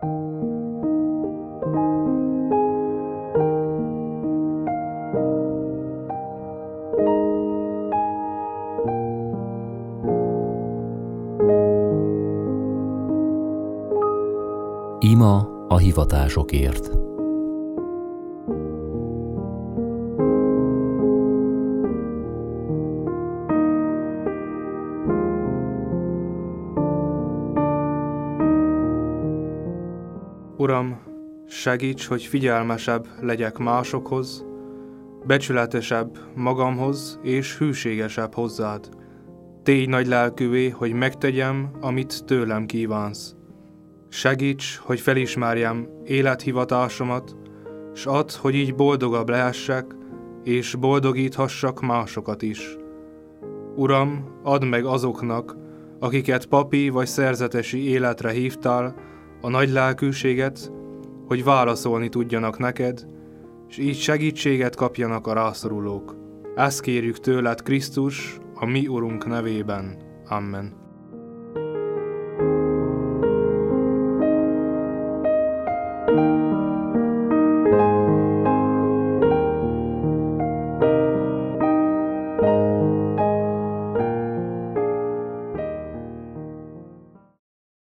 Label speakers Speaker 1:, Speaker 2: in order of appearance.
Speaker 1: Ima a hivatásokért.
Speaker 2: Uram, segíts, hogy figyelmesebb legyek másokhoz, becsületesebb magamhoz és hűségesebb hozzád. Tégy nagy lelkűvé, hogy megtegyem, amit tőlem kívánsz. Segíts, hogy felismerjem élethivatásomat, s add, hogy így boldogabb lehessek, és boldogíthassak másokat is. Uram, add meg azoknak, akiket papi vagy szerzetesi életre hívtál, a nagy lelkűséget, hogy válaszolni tudjanak neked, és így segítséget kapjanak a rászorulók. Ezt kérjük tőled, Krisztus, a mi Urunk nevében. Amen.